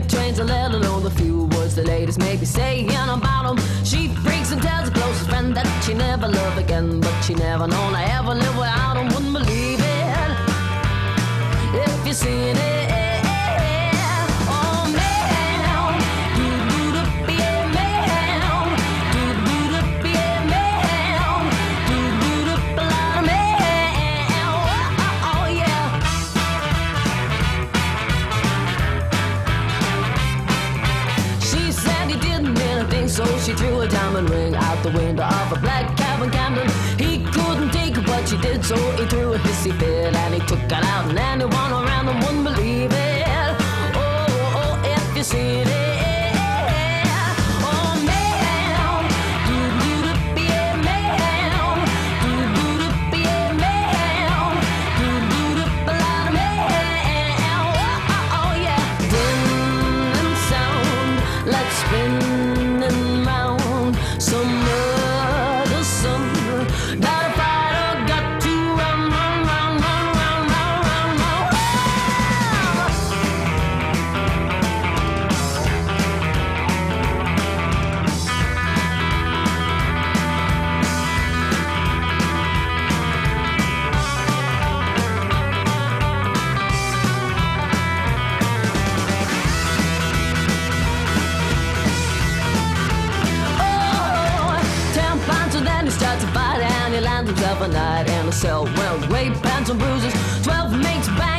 trains and let alone the few words the ladies may be saying about him. She freaks and tells her closest friend that she never love again, but she never known I ever live without him. Wouldn't believe it if you seen it. So she threw a diamond ring out the window of a black cabin candle. He couldn't take it, but she did, so he threw a hissy fit and he took it out, and anyone around him wouldn't believe it. Oh, if you seen it. Starts to fight and he lands himself a night in a cell. Well, weight, pants and bruises, 12 mates back.